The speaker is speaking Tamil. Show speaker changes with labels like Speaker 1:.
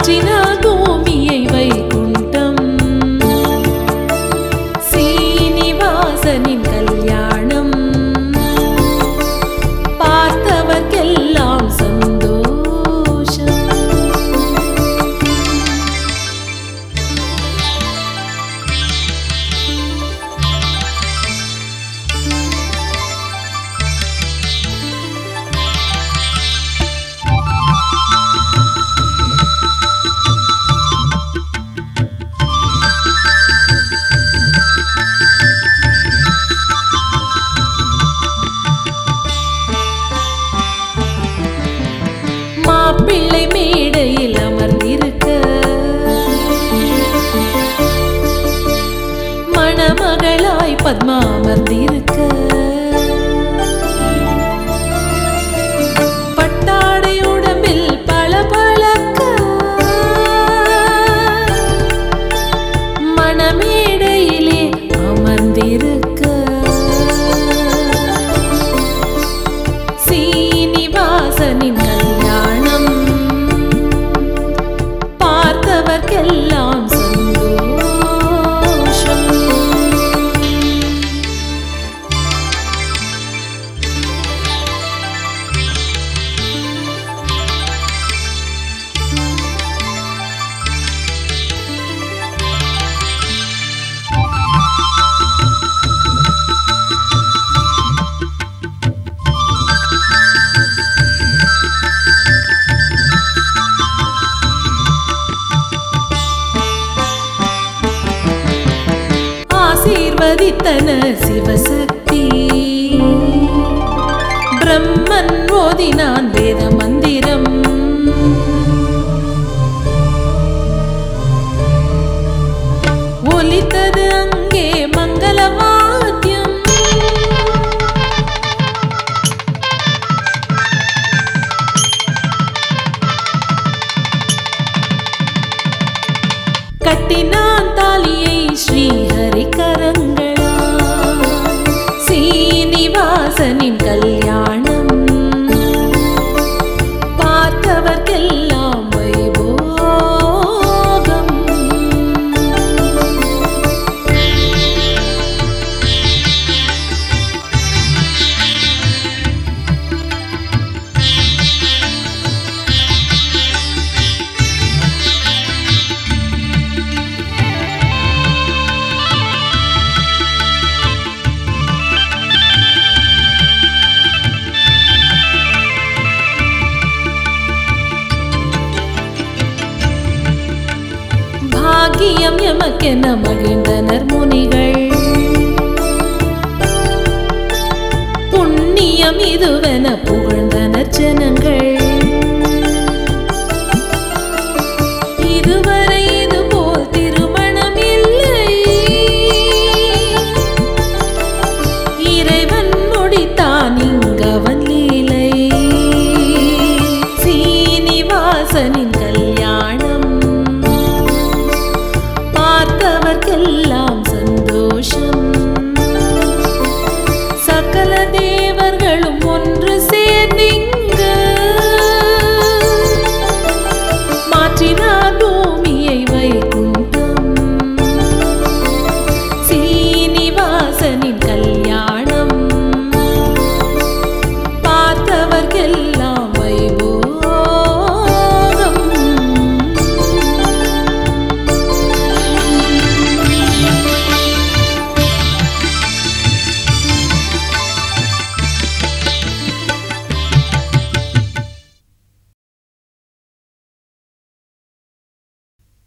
Speaker 1: மாற்றினார் பூமியை வைகுண்டம். சீனிவாசனின் கல்யாணம் பார்த்தவர்க்கெல்லாம் சந்தோஷம். மாப்பிள்ளை மேடையில் அமர்ந்திருக்க மணமகளாய் பத்மா அமர்ந்திருக்க பட்டாடை உடம்பில் பளபளக்க மணமேடையிலே அமர்ந்திருக்க சீனிவாசனின் கல்யாணம் பார்த்தவர்க்கெல்லாம் சந்தோஷம். ஆசீர்வதித்தனர் சிவசக்தி. பிரம்மன் ஓதினான் வேத மந்திரம். ஒலித்தது அங்கே மங்கள வாத்தியம். கட்டினான் தாலியை ஸ்ரீஹரி கரங்களா. சீனிவாசனின் கல்யாணம் பார்த்தவர்க்கெல்லாம் வைபோகம். பாக்கியம் எமக்கென மகிழ்ந்தனர் முனிகள். புண்ணியம் இதுவென புகழ்ந்தனர் ஜனங்கள். இதுவரை இதுபோல் திருமணம் இல்லை. இறைவன் முடித்தான் இங்கவன் லீலை. சீனிவாசனின்